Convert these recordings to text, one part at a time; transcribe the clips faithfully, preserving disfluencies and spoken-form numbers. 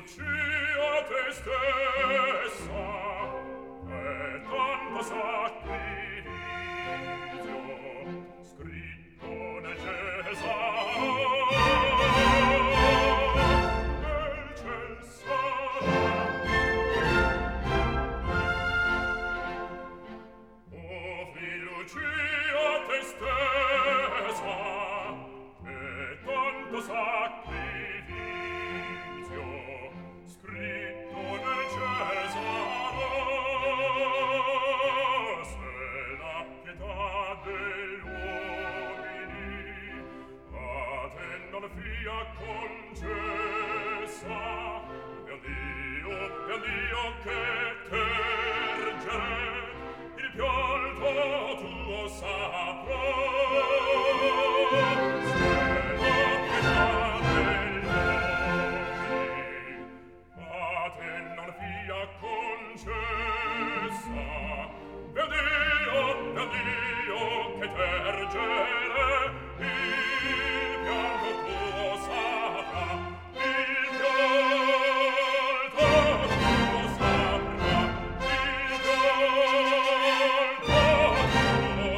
Lucia te stessa, e tanto sacrificio scritto nel Cesare, nel Cesare. Offri Lucia te stessa, e tanto sacrificio scritto nel Cesare, se la pietà degli uomini a te non fia concessa, per Dio, per Dio che tergere il pianto tuo saprò, se la pietà degli uomini a te non fia concessa, per Dio, per Dio che tergere il pianto tuo saprà, il pianto tuo saprà, il pianto tuo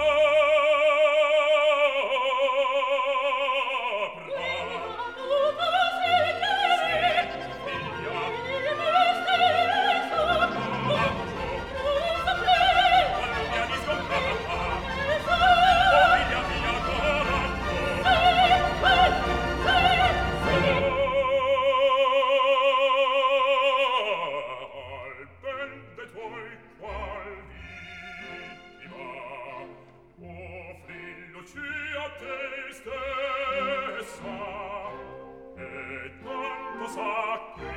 Lucia te stessa, e tanto sacrificio